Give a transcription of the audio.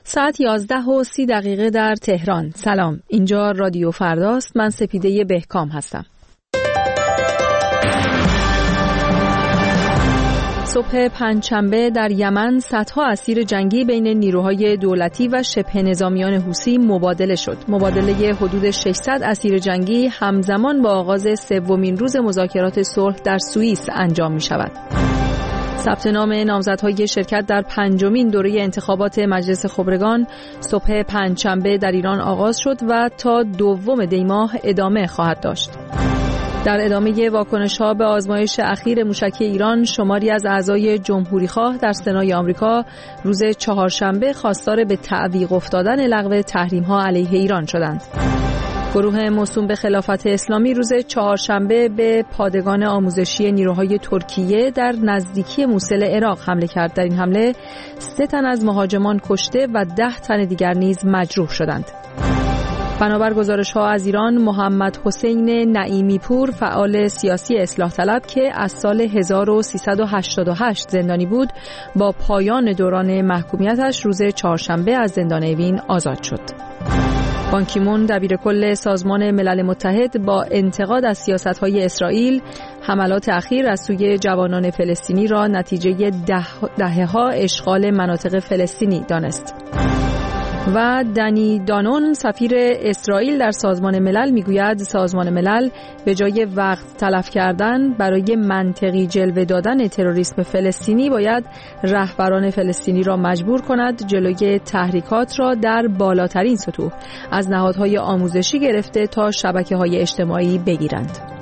ساعت 11:30 در تهران. سلام، اینجا رادیو فرداست. من سپیده بهکام هستم. صبح پنجشنبه در یمن صدها اسیر جنگی بین نیروهای دولتی و شبه نظامیان حوثی مبادله شد. مبادله حدود 600 اسیر جنگی همزمان با آغاز سومین روز مذاکرات صلح در سوئیس انجام می شود. ثبت نام نامزدهای شرکت در پنجمین دوره انتخابات مجلس خبرگان صبح پنجشنبه در ایران آغاز شد و تا 2 دی ماه ادامه خواهد داشت. در ادامه واکنش‌ها به آزمایش اخیر موشکی ایران، شماری از اعضای جمهوریخواه در سنای آمریکا روز چهارشنبه خواستار به تعویق افتادن لغو تحریم‌ها علیه ایران شدند. گروه موسوم به خلافت اسلامی روز چهارشنبه به پادگان آموزشی نیروهای ترکیه در نزدیکی موصل عراق حمله کرد. در این حمله 3 تن از مهاجمان کشته و 10 تن دیگر نیز مجروح شدند. بنابر گزارش‌ها از ایران، محمد حسین نعیمی پور، فعال سیاسی اصلاح طلب که از سال 1388 زندانی بود، با پایان دوران محکومیتش روز چهارشنبه از زندان اوین آزاد شد. بان کی مون، دبیرکل سازمان ملل متحد، با انتقاد از سیاست‌های اسرائیل، حملات اخیر از سوی جوانان فلسطینی را نتیجه دهه‌ها اشغال مناطق فلسطینی دانست. و دنی دانون، سفیر اسرائیل در سازمان ملل، میگوید سازمان ملل به جای وقت تلف کردن برای منطقی جلوه دادن تروریسم فلسطینی باید رهبران فلسطینی را مجبور کند جلوی تحریکات را در بالاترین سطوح از نهادهای آموزشی گرفته تا شبکه‌های اجتماعی بگیرند.